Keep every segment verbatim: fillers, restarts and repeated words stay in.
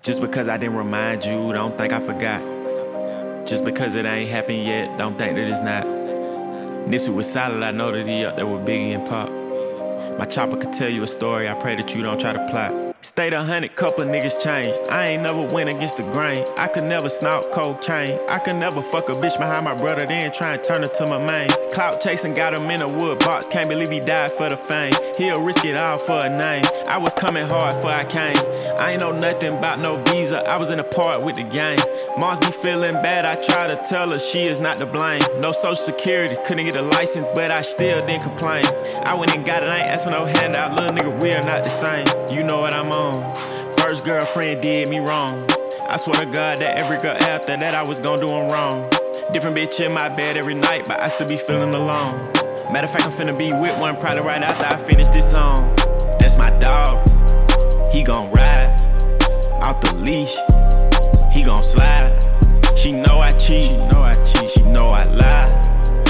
Just because I didn't remind you, don't think I forgot. Just because it ain't happened yet, don't think that it's not. Nipsey was solid, I know that he up there with Biggie and Pop. My chopper could tell you a story, I pray that you don't try to plot. Stayed a hundred, couple niggas changed. I ain't never went against the grain. I could never snort cocaine. I could never fuck a bitch behind my brother, then try and turn her to my main. Clout chasing, got him in a wood box. Can't believe he died for the fame. He'll risk it all for a name. I was coming hard before I came. I ain't know nothing about no visa. I was in a part with the gang. Moms be feeling bad, I try to tell her she is not to blame. No social security, couldn't get a license, but I still didn't complain. I went and got it, I ain't asked for no handout. Little nigga, we are not the same. You know what I'm on. First girlfriend did me wrong. I swear to God that every girl after that I was gon' do them wrong. Different bitch in my bed every night, but I still be feeling alone. Matter of fact, I'm finna be with one probably right after I finish this song. That's my dog. He gon' ride out the leash. He gon' slide. She know I cheat. She know I cheat. She know I lie.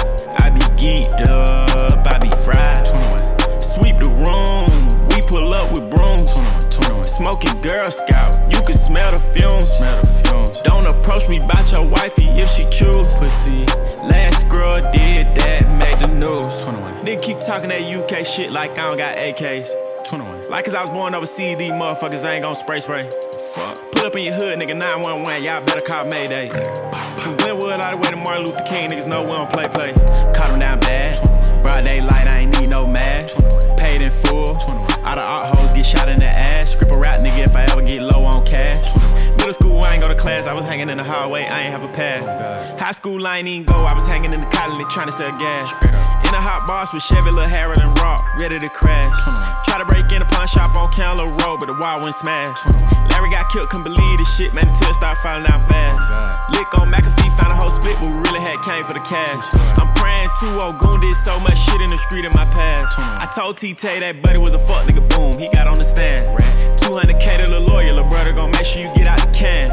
I be geeked up. I be fried. twenty-one. Sweep the room. We pull up with brooms. twenty-one, twenty-one. Smoking Girl Scout. You can smell the fumes. Smell the fumes. Don't approach me about your wifey if she choose. Pussy. Last girl did that, made the news. twenty-one. Nigga keep talking that U K shit like I don't got A Ks. twenty-one. Like cause I was born overseas, these motherfuckers ain't gon' spray spray. Fuck. Pull up in your hood, nigga, nine one one, y'all better call Mayday. From Glenwood all the way to Martin Luther King, niggas know we don't play play. Caught him down bad. Broad daylight, I ain't need no mask. Paid in full. All the art hoes get shot in the ass. Script a rap nigga if I ever get low on cash. Middle school, I ain't go to class, I was hanging in the hallway, I ain't have a pass. High school, I ain't even go, I was hanging in the colony trying to sell gas. In a hot box with Chevy, Lil Harold and Rock, ready to crash. Try to break in a pawn shop on Candler Road, but the wall went smash. Larry got killed, couldn't believe this shit, man, until it started falling out fast. Lick on McAfee, found a whole split, but we really had came for the cash. I'm praying two old goon did so much shit in the street in my past. I told T-Tay that buddy was a fuck nigga, boom, he got on the stand. two hundred K to the lawyer, lil' brother gon' make sure you get out the can.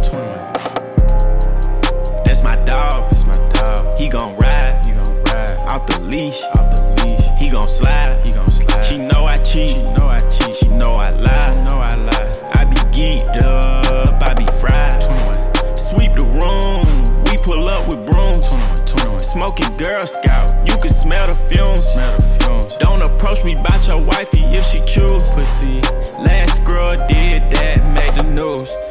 That's my dog, that's my dog. He gon' ride, he gon' ride out the leash, out the leash. He gon' slide, he gon' slide. She know I cheat, she know I cheat. She know I lie, she know I lie. I be geeked up, I be fried. twenty-one. Sweep the room, we pull up with brooms. twenty-one, twenty-one. Smoking Girl Scout, you can smell the fumes. Smell the fumes. Don't approach me about your wifey if she choose. Pussy. Last girl did that, made the news.